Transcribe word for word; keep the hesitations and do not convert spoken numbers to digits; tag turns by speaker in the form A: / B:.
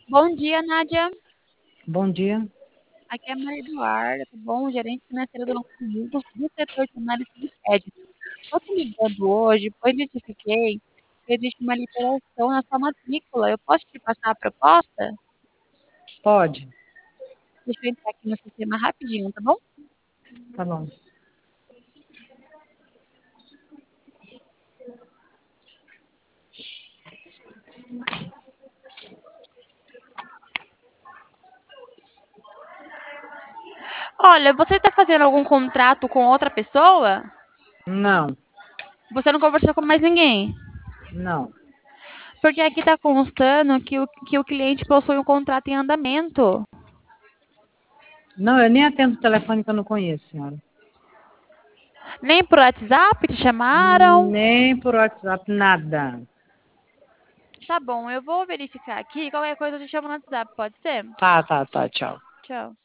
A: Bom dia, Nádia.
B: Bom dia.
A: Aqui é a Maria Eduarda, tá bom? Gerente financeira do Banco Amigos, do setor de análise de crédito. Estou te ligando hoje, pois identifiquei que existe uma liberação na sua matrícula. Eu posso te passar a proposta?
B: Pode?
A: Deixa eu entrar aqui no sistema rapidinho, tá bom?
B: Tá bom.
A: Olha, você está fazendo algum contrato com outra pessoa?
B: Não,
A: Você não conversou com mais ninguém?
B: não.
A: Porque aqui está constando que o, que o cliente possui um contrato em andamento.
B: Não, eu nem atendo o telefone que eu não conheço, senhora.
A: Nem por WhatsApp te chamaram?
B: Nem por WhatsApp, nada.
A: Tá bom, eu vou verificar aqui. Qualquer coisa eu te chamo no WhatsApp, pode ser?
B: Tá, tá, tá, tchau.
A: Tchau.